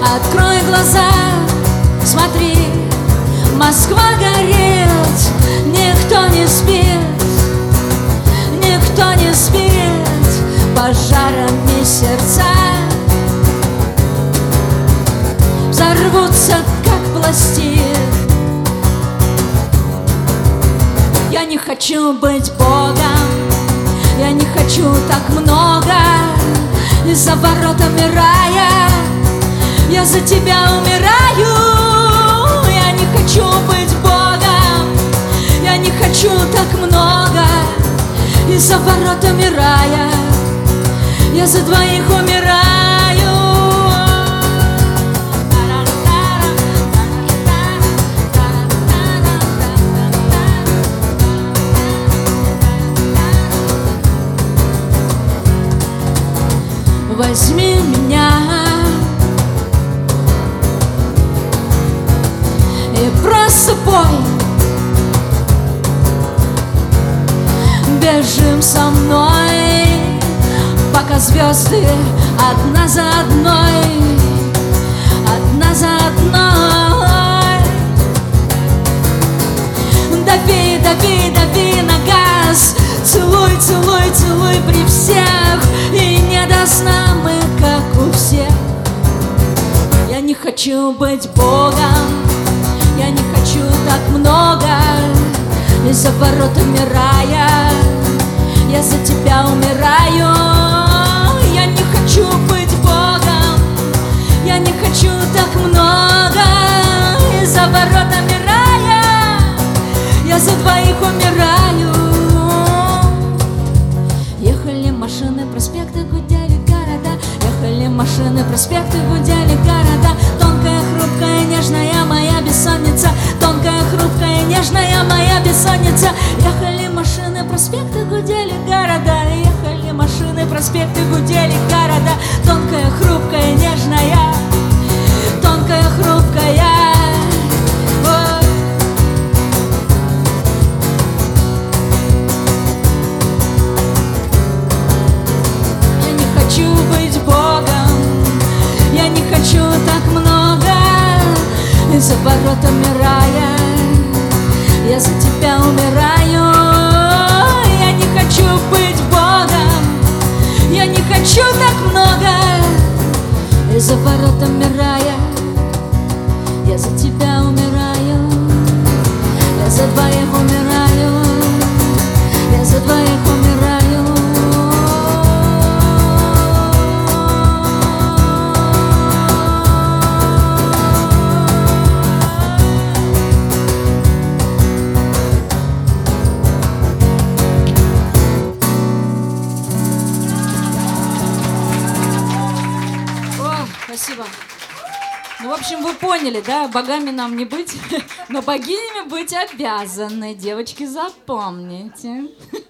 Открой глаза, смотри, Москва горит, никто не спит, никто не спит, пожарами сердца взорвутся, как пластик. Я не хочу быть Богом, я не хочу так много, и за воротами рая я за тебя умираю. Я не хочу быть Богом, я не хочу так много, и за воротами рая я за двоих умираю. Возьми меня и просто пой, бежим со мной, пока звезды одна за одной, одна за одной. Дави, дави, дави на газ, целуй, целуй, целуй при всех, и не до сна мы, как у всех. Я не хочу быть Богом, я не хочу так много, и за воротами рая я за тебя умираю. Я не хочу быть Богом, я не хочу так много, и за воротами рая я за двоих умираю. Ехали машины, проспекты гудели города, ехали машины, проспекты гудели города. Тонкая, хрупкая, нежная моя бессонница, тонкая, хрупкая, нежная моя бессонница. Ехали машины, проспекты гудели города, ехали машины, проспекты гудели города. Тонкая, хрупкая, нежная, тонкая, хрупкая. Хочу быть Богом, я не хочу так много, и за воротами рая я за тебя умираю. Я не хочу быть Богом, я не хочу так много, и за воротами рая я за тебя умираю. Я за двоих умираю, я за двоих умираю. Спасибо. Ну, в общем, вы поняли, да? Богами нам не быть, но богинями быть обязаны. Девочки, запомните.